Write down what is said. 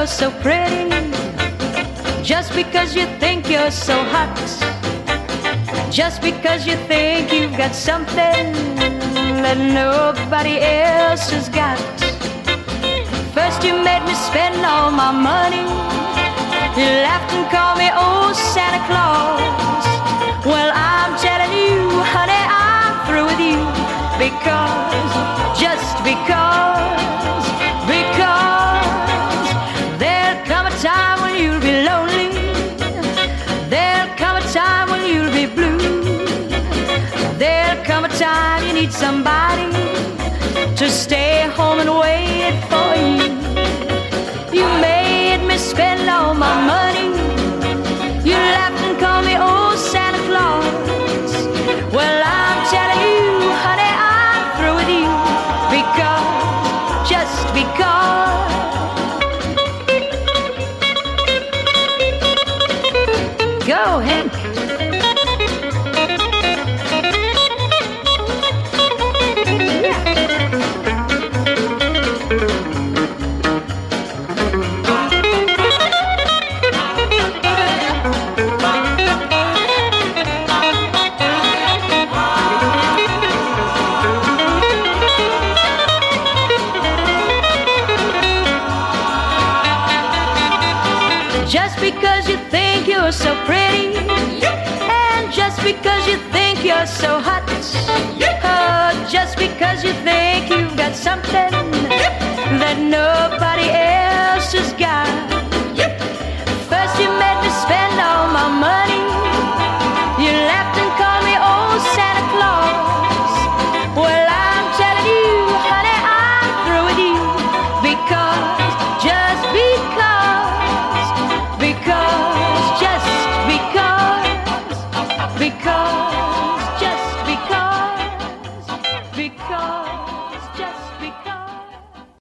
you're so pretty, just because you think you're so hot, just because you think you've got something that nobody else has got. First you made me spend all my money, you laughed and called me old Santa Claus. Well, I'm telling you, honey, I'm through with you, because, just because there'll come a time when you'll be lonely, there'll come a time when you'll be blue, there'll come a time you need somebody to stay home and wait for you. You made me spend all my money, you laughed and called me old Santa Claus. Well, I'm telling you, honey, I'm through with you, because, just because. Go, Hank. Just because you think you're so pretty, and just because you think you're so hot, oh, just because you think you've got something that no